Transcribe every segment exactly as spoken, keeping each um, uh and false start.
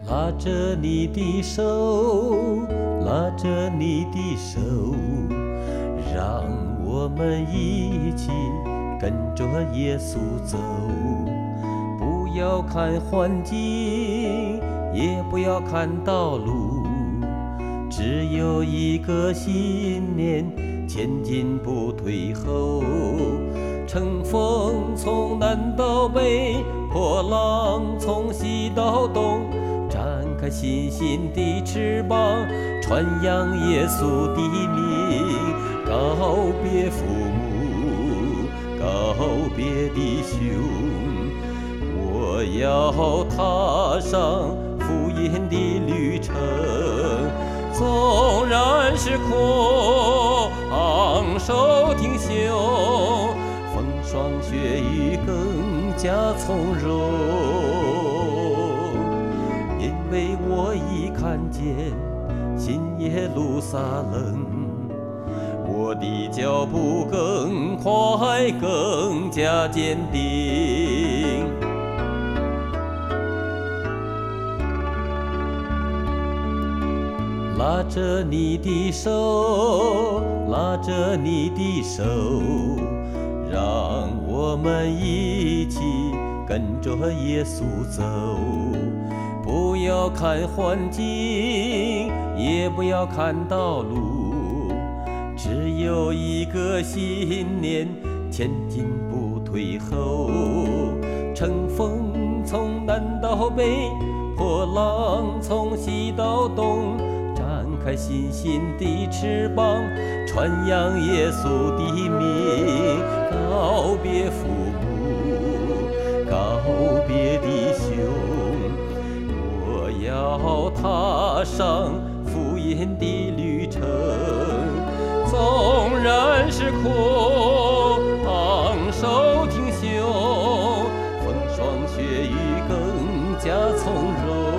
拉着你的手，拉着你的手，让我们一起跟着耶稣走。不要看环境，也不要看道路，只有一个信念，前进不退后。乘风从南到北，破浪从西到东，展开信心的翅膀，传扬耶稣的名。告别父母，告别弟兄，我要踏上福音的旅程。纵然是苦，昂首挺胸，风霜雪雨更加从容。因为我已看见新耶路撒冷，我的脚步更快，更加坚定。拉着你的手，拉着你的手，让我们一起跟着耶稣走。不要看环境，也不要看道路，只有一个信念，前进不退后。乘风从南到北，破浪从西到东，展开信心的翅膀，传扬耶稣的名。告别父母，告别弟兄，我要踏上福音的旅程。纵然是苦，昂首挺胸，风霜雪雨更加从容。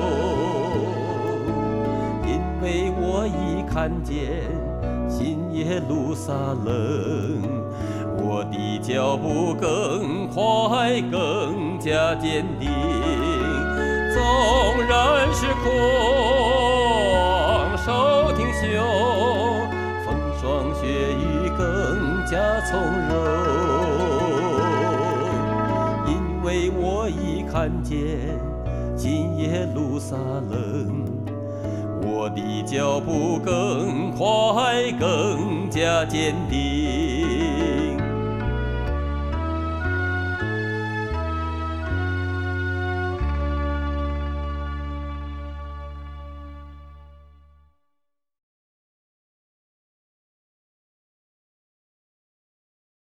因为我已看见新耶路撒冷，我的脚步更快，更加坚定。纵然是苦，昂首挺胸，风霜雪雨更加从容。因为我已看见新耶路撒冷，我的脚步更快，更加坚定。